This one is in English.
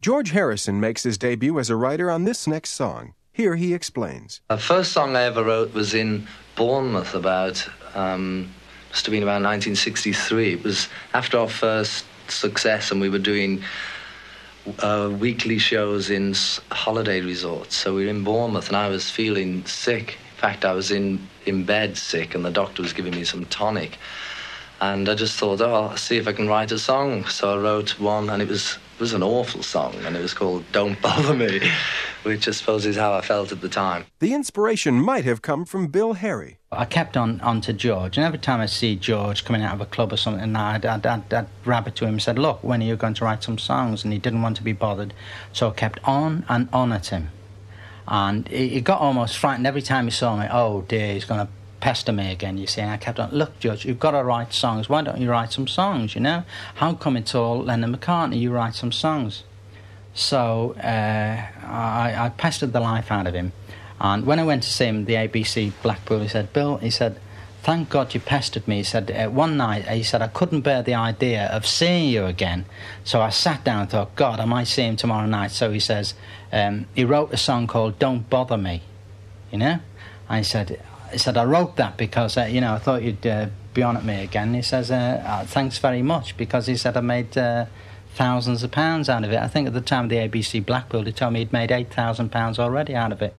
George Harrison makes his debut as a writer on this next song. Here he explains. The first song I ever wrote was in Bournemouth must have been about 1963. It was after our first success, and we were doing weekly shows in holiday resorts. So we were in Bournemouth, and I was feeling sick. In fact, I was in bed sick, and the doctor was giving me some tonic. And I just thought, I'll see if I can write a song. So I wrote one, and it was an awful song, and it was called Don't Bother Me, which I suppose is how I felt at the time. The inspiration might have come from Bill Harry. I kept on to George, and every time I see George coming out of a club or something, I'd rabbit to him and said, look, when are you going to write some songs? And he didn't want to be bothered, so I kept on and on at him. And he got almost frightened every time he saw me. Oh dear, he's going to pester me again, you see. And I kept on, look, George, you've got to write songs. Why don't you write some songs, you know? How come it's all Lennon McCartney? You write some songs. So I pestered the life out of him. And when I went to see him, the ABC Blackpool, he said, Bill, he said, thank God you pestered me. He said, one night, he said, I couldn't bear the idea of seeing you again. So I sat down and thought, God, I might see him tomorrow night. So he says, he wrote a song called Don't Bother Me, you know? And he said, I wrote that because, I thought you'd be on at me again. He says, thanks very much, because he said I made thousands of pounds out of it. I think at the time of the ABC Blackpool, he told me he'd made £8,000 already out of it.